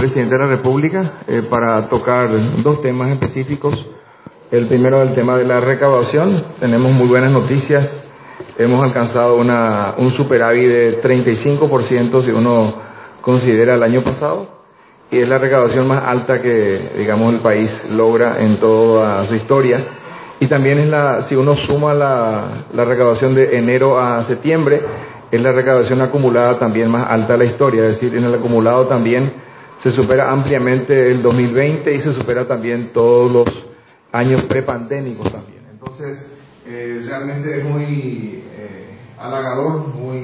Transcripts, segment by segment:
presidente de la República para tocar dos temas específicos. El primero, el tema de la recaudación. Tenemos muy buenas noticias. Hemos alcanzado un superávit de 35% si uno considera el año pasado, y es la recaudación más alta que, digamos, el país logra en toda su historia. Y también si uno suma la recaudación de enero a septiembre, es la recaudación acumulada también más alta de la historia. Es decir, en el acumulado también se supera ampliamente el 2020 y se supera también todos los años prepandémicos también. Entonces, realmente es muy halagador,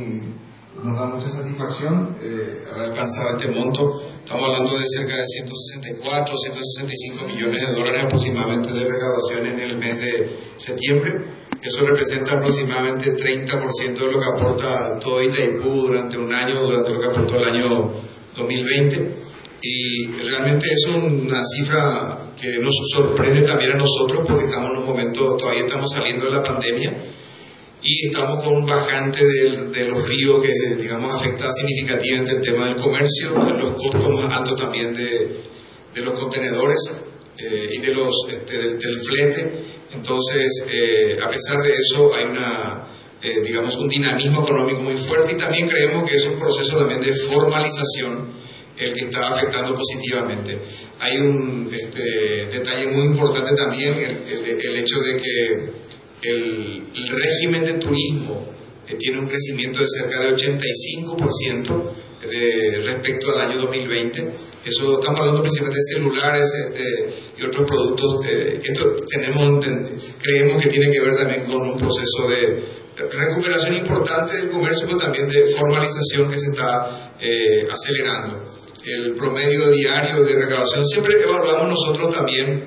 nos da mucha satisfacción haber alcanzado este monto. Estamos hablando de cerca de 164 o 165 millones de dólares aproximadamente de recaudación en el mes de septiembre. Eso representa aproximadamente 30% de lo que aporta todo Itaipú durante un año, durante lo que aportó el año 2020. Y realmente es una cifra que nos sorprende también a nosotros, porque estamos en un momento, todavía estamos saliendo de la pandemia y estamos con un bajante de los ríos que, digamos, afecta significativamente el tema del comercio, los costos más altos también de los contenedores y del flete. Entonces, a pesar de eso, hay digamos, un dinamismo económico muy fuerte, y también creemos que es un proceso también de formalización el que está afectando positivamente. Hay un detalle muy importante también, el hecho de que el régimen de turismo tiene un crecimiento de cerca de 85% respecto al año 2020. Eso estamos hablando principalmente de celulares y otros productos. Esto creemos que tiene que ver también con un proceso de recuperación importante del comercio, pero también de formalización que se está acelerando. El promedio diario de recaudación, siempre evaluamos nosotros también,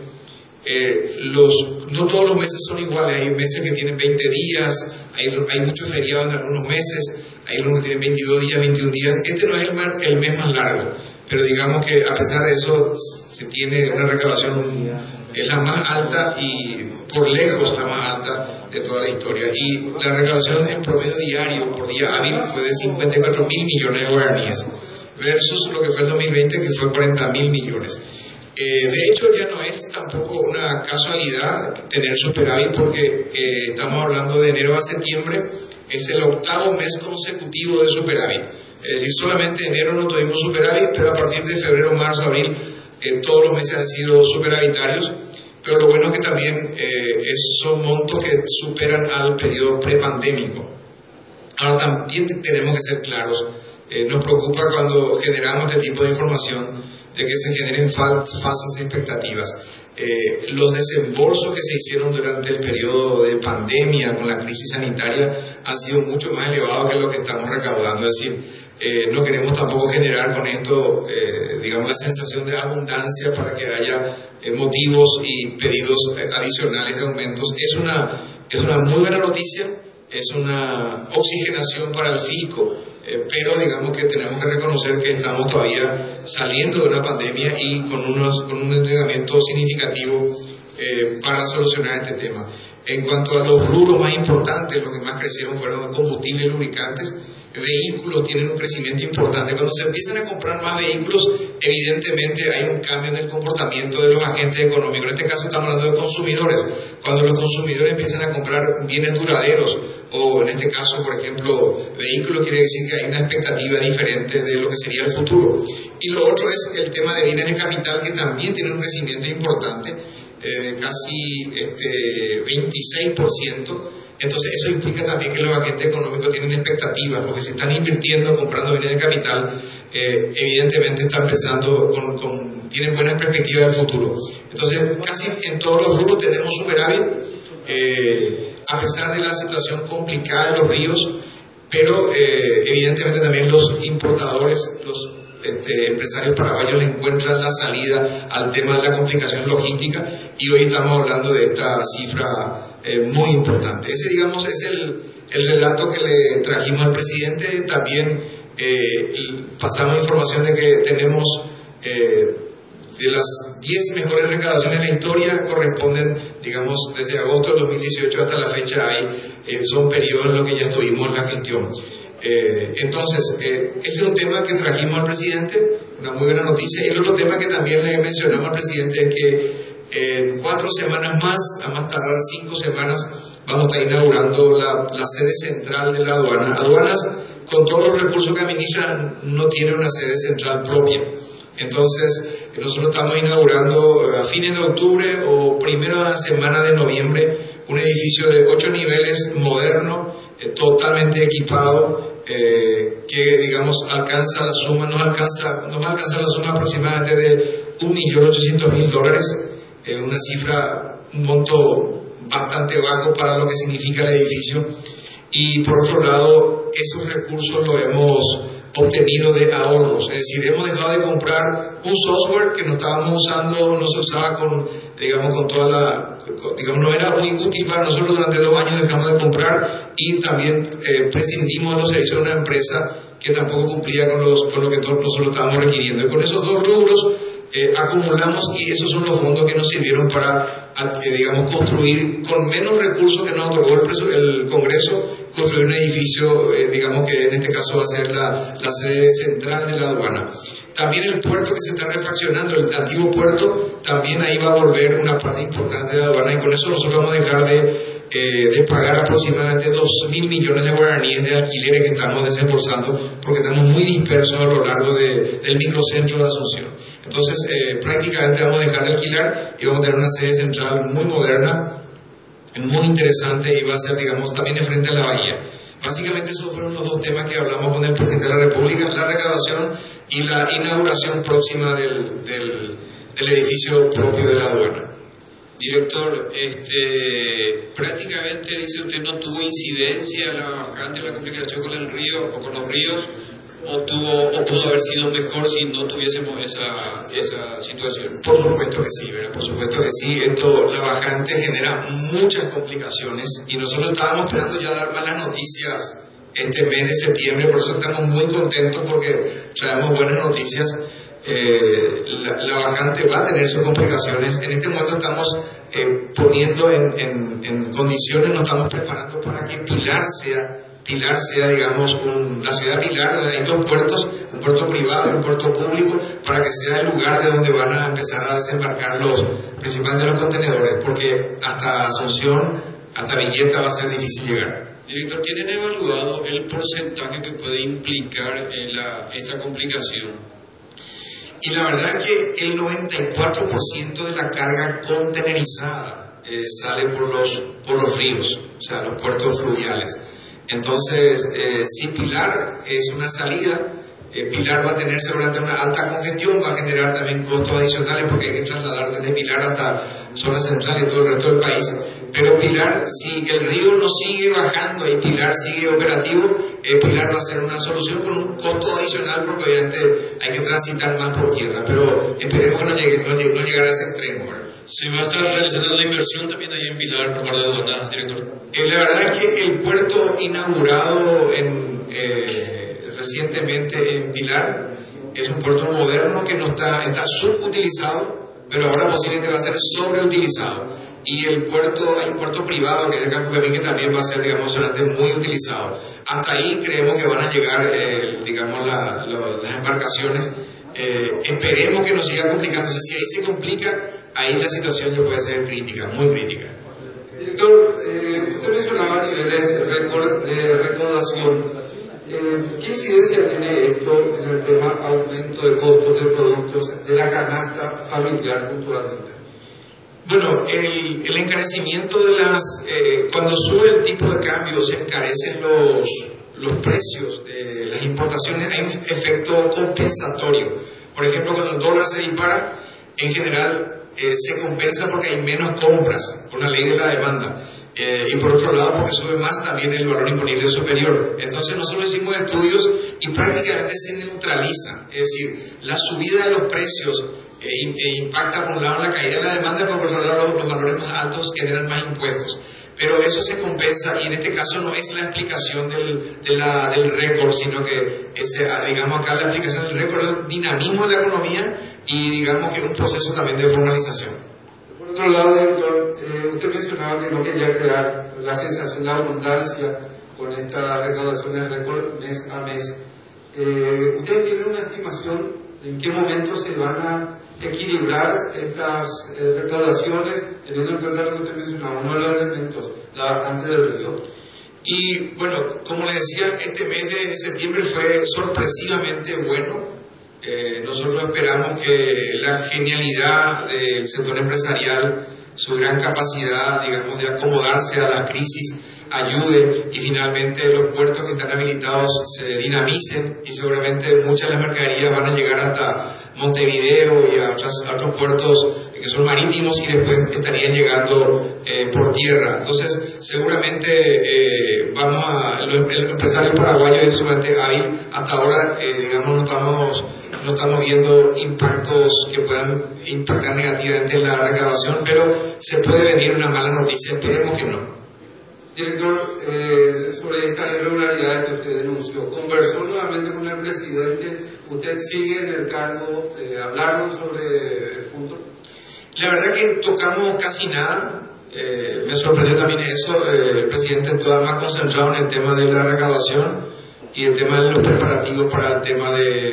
no todos los meses son iguales. Hay meses que tienen 20 días, hay muchos feriados en algunos meses, hay algunos que tienen 22 días, 21 días. Este no es el mes más largo, pero digamos que a pesar de eso se tiene una recaudación, es la más alta y por lejos la más alta de toda la historia. Y la recaudación en promedio diario por día hábil fue de 54 mil millones de guaraníes, versus lo que fue el 2020, que fue 40 mil millones. De hecho, ya no es tampoco una casualidad tener superávit, porque estamos hablando de enero a septiembre, es el octavo mes consecutivo de superávit. Es decir, solamente enero no tuvimos superávit, pero a partir de febrero, marzo, abril, todos los meses han sido superavitarios. Pero lo bueno es que también son montos que superan al periodo prepandémico. Ahora también tenemos que ser claros, nos preocupa cuando generamos este tipo de información, de que se generen falsas expectativas. Los desembolsos que se hicieron durante el periodo de pandemia con la crisis sanitaria han sido mucho más elevados que lo que estamos recaudando. Es decir, no queremos tampoco generar con esto, digamos, la sensación de abundancia para que haya motivos y pedidos adicionales de aumentos. Es una muy buena noticia, es una oxigenación para el fisco, pero digamos que tenemos que reconocer que estamos todavía saliendo de una pandemia y con un endeudamiento significativo para solucionar este tema. En cuanto a los rubros más importantes, los que más crecieron fueron combustibles y lubricantes. Vehículos tienen un crecimiento importante. Cuando se empiezan a comprar más vehículos, evidentemente hay un cambio en el comportamiento de los agentes económicos. En este caso estamos hablando de consumidores. Cuando los consumidores empiezan a comprar bienes duraderos, o en este caso, por ejemplo, vehículos, quiere decir que hay una expectativa diferente de lo que sería el futuro. Y lo otro es el tema de bienes de capital, que también tiene un crecimiento importante, casi 26%. Entonces eso implica también que los agentes económicos tienen expectativas, porque si están invirtiendo, comprando bienes de capital, evidentemente están pensando tienen buenas perspectivas del futuro. Entonces casi en todos los rubros tenemos superávit, a pesar de la situación complicada de los ríos, pero evidentemente también los importadores, los empresarios paraguayos le encuentran la salida al tema de la complicación logística, y hoy estamos hablando de esta cifra muy importante. Ese, digamos, es el relato que le trajimos al presidente. También pasamos información de que tenemos de las 10 mejores recaudaciones de la historia, corresponden, digamos, desde agosto del 2018 hasta la fecha, son periodos en los que ya estuvimos en la gestión. Entonces, ese es un tema que trajimos al presidente, una muy buena noticia. Y el otro tema que también le mencionamos al presidente es que en 4 semanas más, a más tardar 5 semanas, vamos a estar inaugurando la sede central de la aduana. Aduanas, con todos los recursos que administran, no tiene una sede central propia. Entonces, nosotros estamos inaugurando a fines de octubre o primera semana de noviembre un edificio de 8 niveles, moderno, totalmente equipado, que digamos alcanza la suma, nos va a alcanzar la suma aproximadamente de $1.800.000, una cifra, un monto bastante bajo para lo que significa el edificio. Y por otro lado, esos recursos los hemos obtenido de ahorros, es decir, hemos dejado de comprar un software que no estábamos usando, no se usaba con toda la, no era muy útil para nosotros. Durante 2 años dejamos de comprar y también prescindimos de los servicios de una empresa que tampoco cumplía con lo que nosotros estábamos requiriendo. Y con esos 2 rubros acumulamos, y esos son los fondos que nos sirvieron para, construir con menos recursos que nos otorgó el Congreso, construir un edificio, que en este caso va a ser la sede central de la aduana. También el puerto que se está refaccionando, el antiguo puerto, también ahí va a volver una parte importante de la aduana, y con eso nosotros vamos a dejar de pagar aproximadamente 2.000 millones de guaraníes de alquileres que estamos desembolsando, porque estamos muy dispersos a lo largo del microcentro de Asunción. Entonces, prácticamente vamos a dejar de alquilar y vamos a tener una sede central muy moderna, muy interesante, y va a ser, también enfrente a la bahía. Básicamente esos fueron los 2 temas que hablamos con el presidente de la República: la recaudación y la inauguración próxima del edificio propio de la aduana. Director, prácticamente dice usted no tuvo incidencia la bajante, la complicación con el río o con los ríos, o pudo haber sido mejor si no tuviésemos esa situación. Por supuesto que sí, ¿verdad? Por supuesto que sí. La bajante genera muchas complicaciones, y nosotros estábamos esperando ya dar malas noticias este mes de septiembre, por eso estamos muy contentos porque traemos buenas noticias. La bajante va a tener sus complicaciones. En este momento estamos poniendo en condiciones, nos estamos preparando para que Pilar sea, la ciudad de Pilar, donde hay 2 puertos, un puerto privado y un puerto público, para que sea el lugar de donde van a empezar a desembarcar principalmente los contenedores, porque hasta Asunción, hasta Villeta va a ser difícil llegar. Director, ¿tienen evaluado el porcentaje que puede implicar esta complicación? Y la verdad es que el 94% de la carga contenerizada sale por los ríos, o sea, los puertos fluviales. Entonces, si Pilar es una salida, Pilar va a tener seguramente una alta congestión, va a generar también costos adicionales porque hay que trasladar desde Pilar hasta zona central y todo el resto del país. Pero Pilar, si el río no sigue bajando y Pilar sigue operativo, Pilar va a ser una solución con un costo adicional, porque obviamente hay que transitar más por tierra, pero esperemos que no llegar a ese extremo, ¿verdad? ¿Se va a estar realizando la inversión también ahí en Pilar por parte de aduana, director? La verdad es que el puerto inaugurado recientemente en Pilar es un puerto moderno que no está subutilizado, pero ahora posiblemente va a ser sobreutilizado. Y hay un puerto privado que es de Cacupemí, que también va a ser, muy utilizado. Hasta ahí creemos que van a llegar, las embarcaciones. Esperemos que no siga complicándose. Si ahí se complica, ahí la situación ya puede ser crítica, muy crítica. Director, usted mencionaba niveles récord de recaudación. ¿Qué incidencia tiene esto en el tema aumento de costos de productos de la canasta familiar puntualmente? Bueno, el encarecimiento cuando sube el tipo de cambio, se encarecen los precios de las importaciones, hay un efecto compensatorio. Por ejemplo, cuando el dólar se dispara, en general se compensa porque hay menos compras con la ley de la demanda. Y por otro lado, porque sube más también el valor imponible superior. Entonces nosotros hicimos estudios y prácticamente se neutraliza. Es decir, la subida de los precios impacta por un lado la caída de la demanda, pero por otro lado los valores más altos generan más impuestos. Pero eso se compensa, y en este caso no es la explicación del récord, sino que acá la explicación del récord es el dinamismo de la economía y que un proceso también de formalización. Por otro lado, director, usted mencionaba que no quería crear la sensación de abundancia con estas recaudaciones récord mes a mes. ¿Ustedes tienen una estimación de en qué momento se van a equilibrar estas recaudaciones, teniendo en cuenta lo que usted mencionaba, uno de los elementos, la bajante del río? Y bueno, como les decía, este mes de septiembre fue sorpresivamente bueno. Nosotros esperamos que la genialidad del sector empresarial, su gran capacidad, digamos, de acomodarse a las crisis, ayude y finalmente los puertos que están habilitados se dinamicen y seguramente muchas de las mercaderías van a llegar hasta Montevideo y a otros puertos que son marítimos y después estarían llegando por tierra. Entonces seguramente el empresario paraguayo es sumamente hábil. Hasta ahora digamos no estamos viendo impactos que puedan impactar negativamente en la recaudación, pero se puede venir una mala noticia, esperemos que no. Director, sobre estas irregularidades que usted denunció, ¿conversó nuevamente con el presidente? ¿Usted sigue en el cargo? ¿Hablaron sobre el punto? La verdad que tocamos casi nada. Me sorprendió también eso. El presidente estaba más concentrado en el tema de la recaudación y el tema de los preparativos para el tema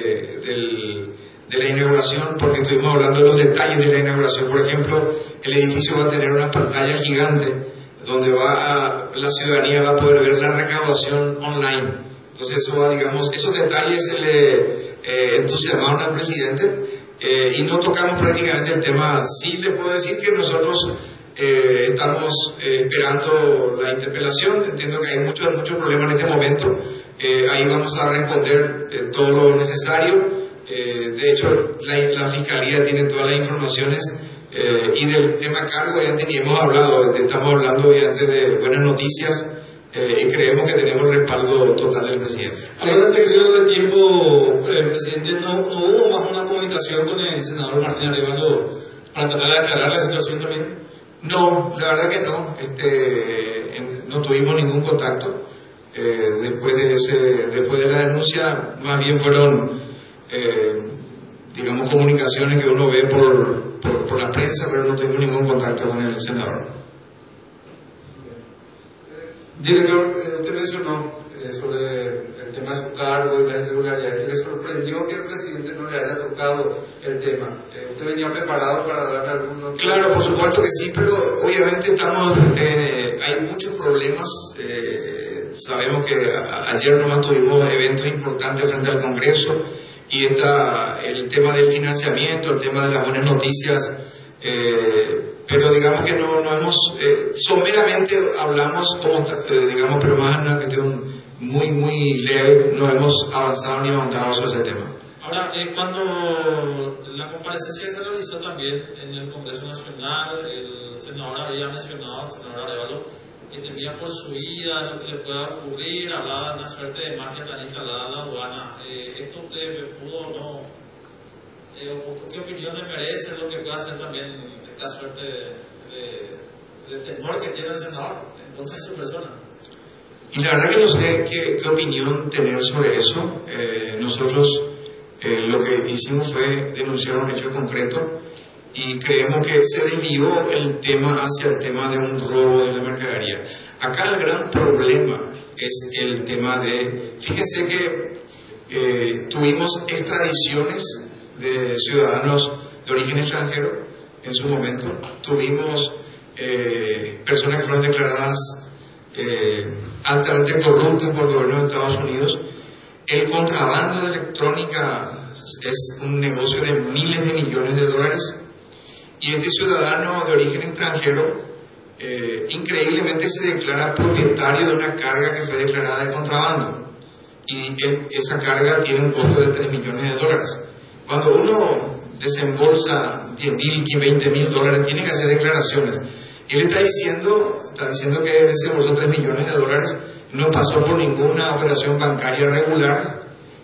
de la inauguración, porque estuvimos hablando de los detalles de la inauguración. Por ejemplo, el edificio va a tener una pantalla gigante donde la ciudadanía va a poder ver la recaudación online. Entonces esos detalles se le entusiasmaron al presidente y no tocamos prácticamente el tema. Sí les puedo decir que nosotros estamos esperando la interpelación. Entiendo que hay muchos problemas en este momento. Ahí vamos a responder todo lo necesario. De hecho, la Fiscalía tiene todas las informaciones. Y del tema cargo ya hemos hablado, estamos hablando obviamente de buenas noticias y creemos que tenemos el respaldo total del presidente. Hablando de este periodo de tiempo, presidente, ¿no hubo más una comunicación con el senador Martín Arévalo para tratar de aclarar la situación también? No, la verdad que no, no tuvimos ningún contacto después de la denuncia, más bien fueron digamos comunicaciones que uno ve por la prensa, pero no tuvimos ningún contacto con el senador. Director, usted mencionó sobre el tema de su cargo y las irregularidades, que le sorprendió que el presidente no le haya tocado el tema. ¿Usted venía preparado para darle algún otro? Claro, por supuesto que sí, pero obviamente hay muchos problemas. Sabemos que ayer nomás tuvimos eventos importantes frente al Congreso y el tema del financiamiento, el tema de las buenas noticias, pero digamos que no hemos, someramente hablamos digamos, pero más en una cuestión muy leve, no hemos avanzado ni ahondado sobre ese tema. Ahora, cuando la comparecencia se realizó también en el Congreso Nacional, el senador había mencionado, el senador Arévalo, que temía por su vida, lo que le pueda ocurrir, hablaba de una suerte de mafia tan instalada en la aduana. ¿Esto usted pudo o no? ¿Qué opinión le merece lo que puede hacer también esta suerte de temor que tiene el senador en contra de su persona? Y la verdad que no sé qué opinión tener sobre eso. Nosotros lo que hicimos fue denunciar un hecho concreto y creemos que se desvió el tema hacia el tema de un robo de la mercadería. Acá el gran problema es el tema fíjense que tuvimos extradiciones de ciudadanos de origen extranjero en su momento, tuvimos personas que fueron declaradas altamente corruptas por el gobierno de Estados Unidos. El contrabando de electrónica es un negocio de miles de millones de dólares y este ciudadano de origen extranjero increíblemente se declara propietario de una carga que fue declarada de contrabando y esa carga tiene un costo de 3 millones de dólares. Cuando uno desembolsa 10.000, 20.000 dólares, tiene que hacer declaraciones. Él está diciendo que desembolsó 3 millones de dólares, no pasó por ninguna operación bancaria regular.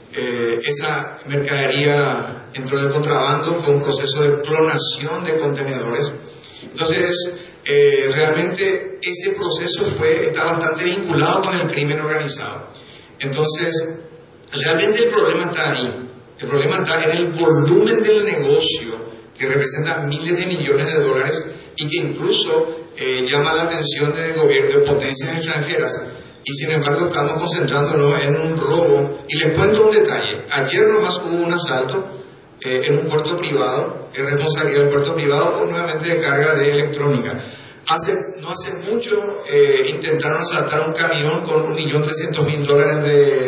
Esa mercadería entró de contrabando, fue un proceso de clonación de contenedores. Entonces, realmente ese proceso está bastante vinculado con el crimen organizado. Entonces, realmente el problema está ahí. El problema está en el volumen del negocio, que representa miles de millones de dólares y que incluso llama la atención del gobierno de potencias extranjeras. y sin embargo estamos concentrándonos en un robo. Y les cuento un detalle: ayer nomás hubo un asalto en un puerto privado, es responsabilidad del puerto privado, nuevamente de carga de electrónica. No hace mucho intentaron asaltar un camión con $1.300.000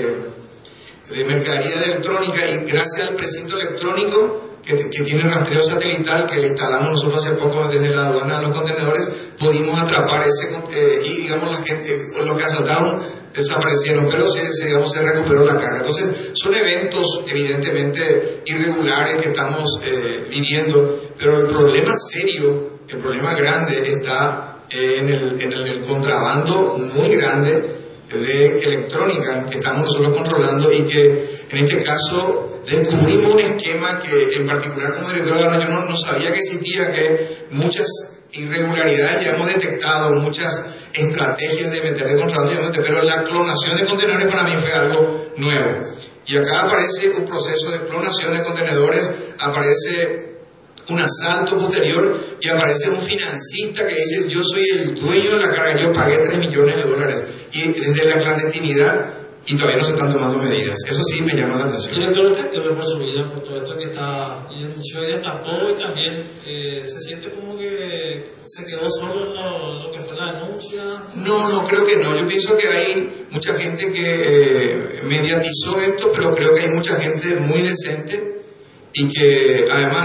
de mercadería de electrónica, y gracias al precinto electrónico que tiene rastreo satelital que le instalamos nosotros hace poco desde la aduana a los contenedores, pudimos atrapar y digamos la gente, lo que asaltaron, desaparecieron, pero se recuperó la carga. Entonces son eventos evidentemente irregulares que estamos viviendo, pero el problema serio, el problema grande está en el contrabando muy grande de electrónica que estamos nosotros controlando, y que en este caso descubrimos un esquema que en particular como director de aduana yo no sabía que existía, que muchas irregularidades ya hemos detectado, muchas estrategias de meter de contrabando, pero la clonación de contenedores para mí fue algo nuevo. Y acá aparece un proceso de clonación de contenedores, aparece un asalto posterior y aparece un financista que dice: yo soy el dueño de la carga, yo pagué $3 millones, y desde la clandestinidad, y todavía no se están tomando medidas. Eso sí me llama la atención. Director, usted teme por su vida, por todo esto que está, y denunció y destapó, y también se siente como que se quedó solo en lo que fue la denuncia. No creo que no. Yo pienso que hay mucha gente que mediatizó esto, pero creo que hay mucha gente muy decente, y que además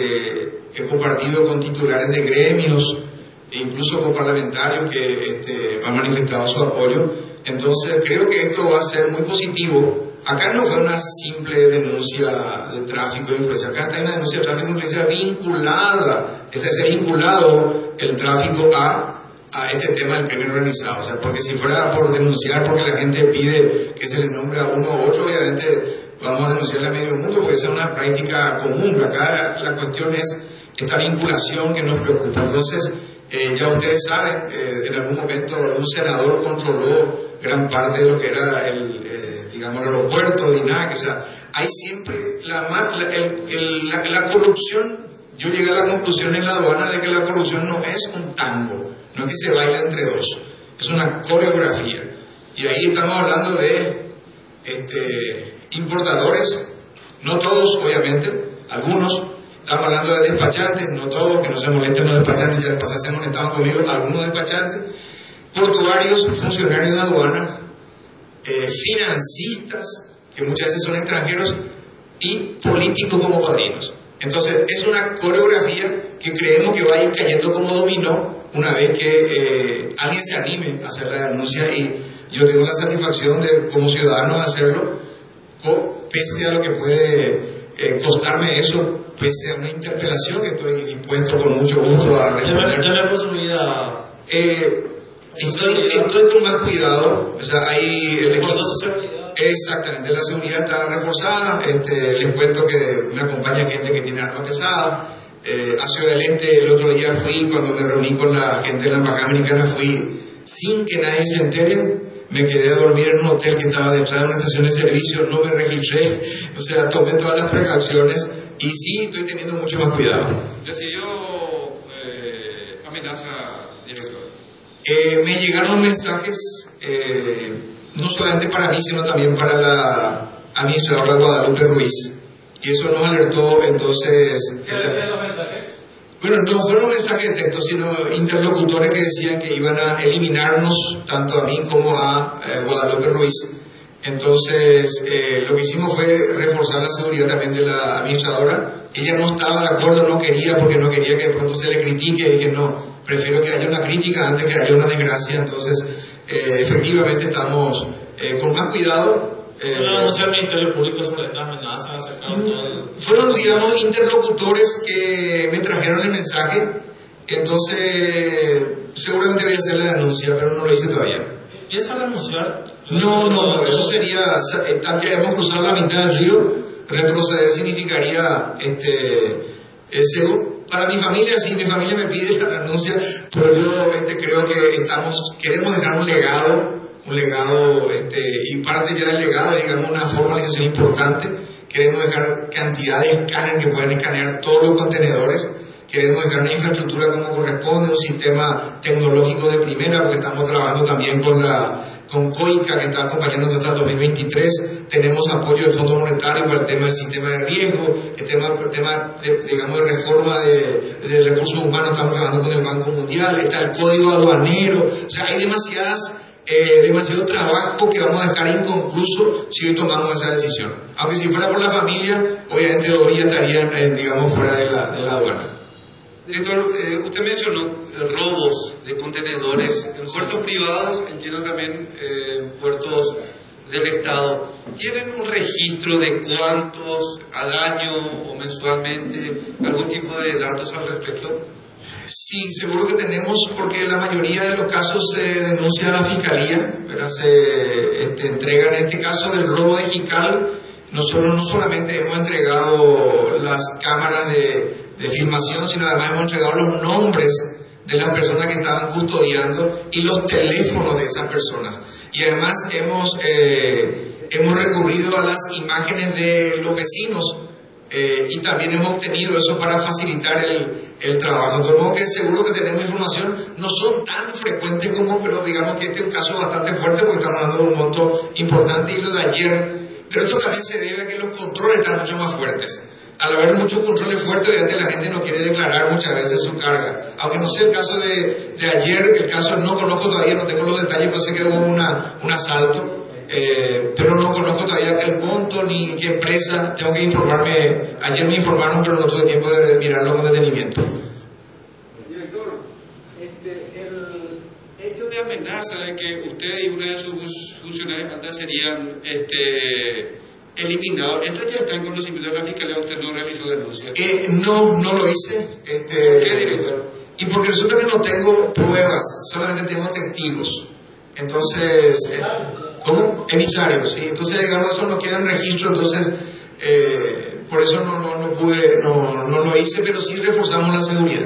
he compartido con titulares de gremios e incluso con parlamentarios que han manifestado su apoyo. Entonces creo que esto va a ser muy positivo. Acá no fue una simple denuncia de tráfico de influencia, acá está una denuncia de tráfico de influencia vinculada, es decir, vinculado el tráfico a este tema del crimen organizado. O sea, porque si fuera por denunciar porque la gente pide que se le nombre a uno u otro, obviamente vamos a denunciarle a medio mundo, porque esa es una práctica común. Acá la cuestión es esta vinculación que nos preocupa. Entonces, ya ustedes saben, en algún momento un senador controló gran parte de lo que era el aeropuerto de INAC. O sea, hay siempre la corrupción. Yo llegué a la conclusión en la aduana de que la corrupción no es un tango, no es que se baila entre dos, es una coreografía. Y ahí estamos hablando de importadores, no todos obviamente, algunos. Estamos hablando de despachantes, no todos, que no se molesten los despachantes, ya se molestaban conmigo algunos despachantes, portuarios, funcionarios de aduana, financistas, que muchas veces son extranjeros, y políticos como padrinos. Entonces es una coreografía que creemos que va a ir cayendo como dominó una vez que alguien se anime a hacer la denuncia, y yo tengo la satisfacción de como ciudadano hacerlo, pese a lo que puede costarme eso, pese a una interpelación que estoy dispuesto con mucho gusto a responder. ¿Teme por su vida? Estoy con más cuidado. O sea, ¿Reforzó su seguridad? Exactamente, la seguridad está reforzada. Les cuento que me acompaña gente que tiene arma pesada. A Ciudad del Este el otro día fui, cuando me reuní con la gente de la Embajada Americana, fui sin que nadie se entere. Me quedé a dormir en un hotel que estaba detrás de una estación de servicio, no me registré, o sea, tomé todas las precauciones, y sí estoy teniendo mucho más cuidado. ¿Recibió amenaza, director? Me llegaron mensajes, no solamente para mí, sino también para la administradora Guadalupe Ruiz, y eso nos alertó. Entonces, ¿Qué decían los mensajes? bueno, no fueron mensajes de texto, sino interlocutores que decían que iban a eliminarnos, tanto a mí como a Guadalupe Ruiz. Entonces, lo que hicimos fue reforzar la seguridad también de la administradora. Ella no estaba de acuerdo, no quería, porque no quería que de pronto se le critique, y dije no, prefiero que haya una crítica antes que haya una desgracia. Entonces, efectivamente estamos con más cuidado. ¿Cómo anuncia el Ministerio Público sobre estas amenazas acerca de todo? Fueron, digamos, interlocutores que me trajeron el mensaje. Entonces, seguramente voy a hacer la denuncia, pero no lo hice todavía. ¿Piensa renunciar? No, eso sería, ya hemos cruzado la mitad del río. Retroceder significaría para mi familia, sí, mi familia me pide la renuncia, pero yo creo que queremos dejar un legado, y parte ya del legado, digamos, una formalización importante. Queremos dejar cantidad de escáneres que pueden escanear todos los contenedores. Queremos dejar una infraestructura como corresponde, un sistema tecnológico de primera, porque estamos trabajando también con la con COICA, que está acompañándonos hasta el 2023. Tenemos apoyo del Fondo Monetario para el tema del sistema de riesgo, el tema digamos, de reforma de recursos humanos, estamos trabajando con el Banco Mundial, está el Código Aduanero. O sea, hay demasiado trabajo que vamos a dejar inconcluso si hoy tomamos esa decisión. Aunque si fuera por la familia, obviamente hoy ya estarían, digamos, fuera de la aduana. Director, usted mencionó robos de contenedores en puertos privados, entiendo también puertos del Estado. ¿Tienen un registro de cuántos al año o mensualmente? ¿Algún tipo de datos al respecto? Sí, seguro que tenemos, porque la mayoría de los casos se denuncia a la Fiscalía, ¿verdad? Se entrega, en este caso del robo de Jical, nosotros no solamente hemos entregado las cámaras de filmación, sino además hemos entregado los nombres de las personas que estaban custodiando y los teléfonos de esas personas. Y además hemos recurrido a las imágenes de los vecinos y también hemos obtenido eso para facilitar el trabajo. De modo que seguro que tenemos información, no son tan frecuentes como, pero digamos que este es un caso bastante fuerte porque estamos hablando de un monto importante y lo de ayer. Pero esto también se debe a que los controles están mucho más fuertes. Al haber muchos controles fuertes, obviamente la gente no quiere declarar muchas veces su carga. Aunque no sé el caso de ayer, el caso no conozco todavía, no tengo los detalles, pero sé que hubo un asalto, pero no conozco todavía el monto ni qué empresa. Tengo que informarme. Ayer me informaron, pero no tuve tiempo de mirarlo con detenimiento. Director, el hecho de amenaza de que usted y una de sus funcionarios altas serían eliminados, ¿esto ya está en conocimiento de la Fiscalía? ¿Usted no realizó denuncia? No lo hice. ¿Por qué, director? Y porque resulta que no tengo pruebas, solamente tengo testigos. Entonces, ¿cómo? Emisarios, ¿sí? Entonces, digamos, eso no queda en registro, entonces, por eso no lo hice, pero sí reforzamos la seguridad.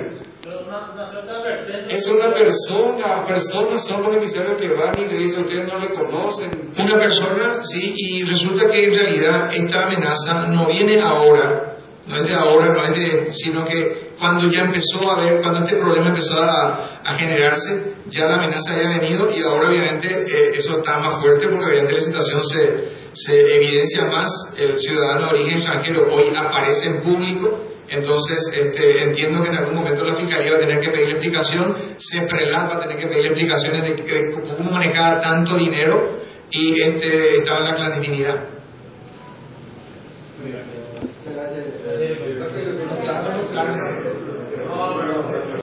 Es una persona, personas son los emisarios que van y le dicen, ustedes no le conocen. Una persona, sí, y resulta que en realidad esta amenaza no viene ahora, no es de ahora, sino que cuando ya empezó a haber, cuando este problema empezó a generarse, ya la amenaza había venido y ahora obviamente eso está más fuerte porque obviamente la situación se evidencia más. El ciudadano de origen extranjero hoy aparece en público. Entonces, entiendo que en algún momento la Fiscalía va a tener que pedir explicación, CEPRELAT va a tener que pedir explicaciones de cómo manejaba tanto dinero y estaba en la clandestinidad. Gracias.